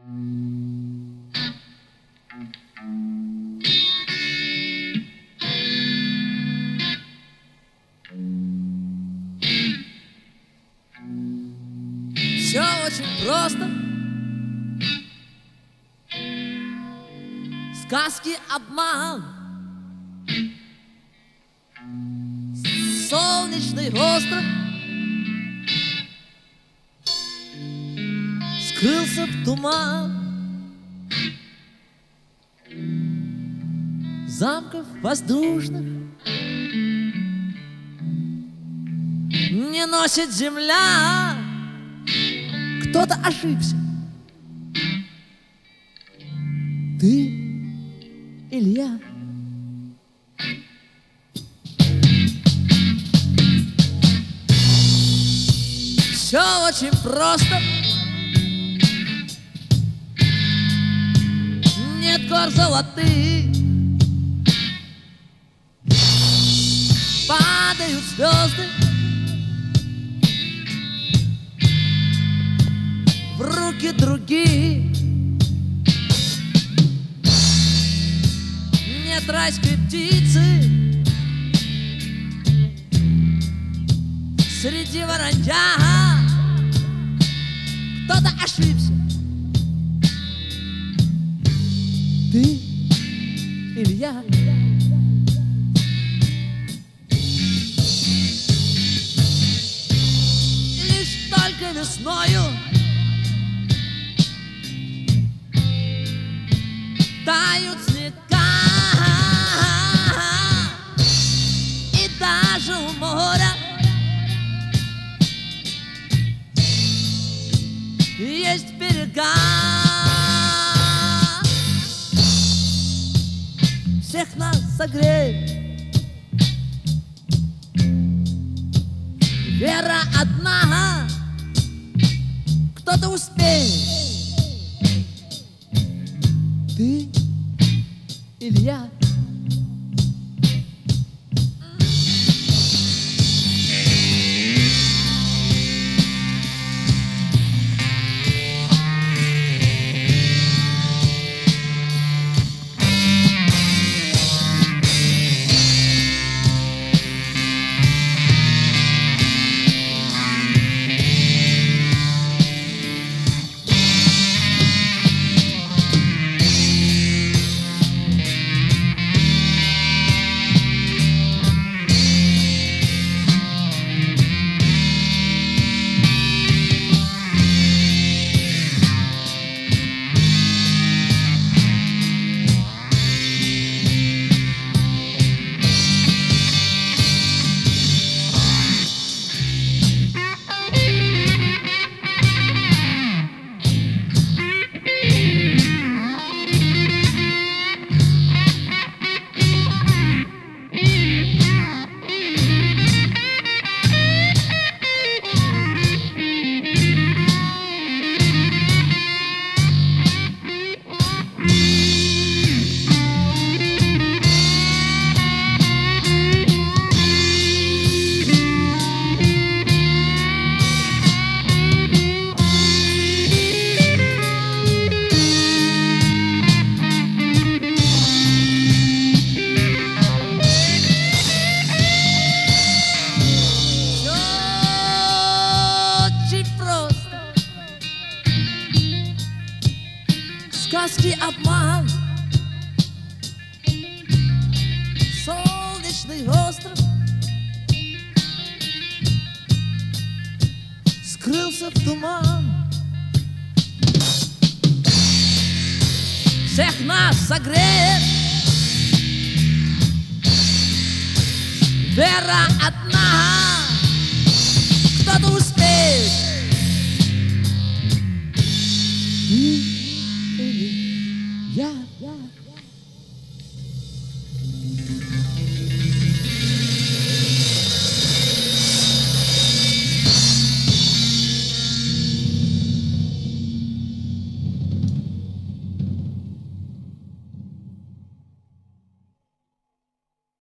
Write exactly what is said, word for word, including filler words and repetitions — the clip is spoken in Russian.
Все очень просто. Сказки обман. Солнечный остров скрылся в туман. Замков воздушных не носит земля. Кто-то ошибся. Ты или я? Все очень просто. Нет гор золотых, падают звезды в руки других. Нет райской птицы среди воронья. Кто-то ошибся. Ты или я? Лишь только весною тают снега, и даже у моря есть берега. Всех нас согреет вера одна. Кто-то успеет. Ты или я? Сказки обман. Солнечный остров скрылся в туман. Всех нас согреет вера одна.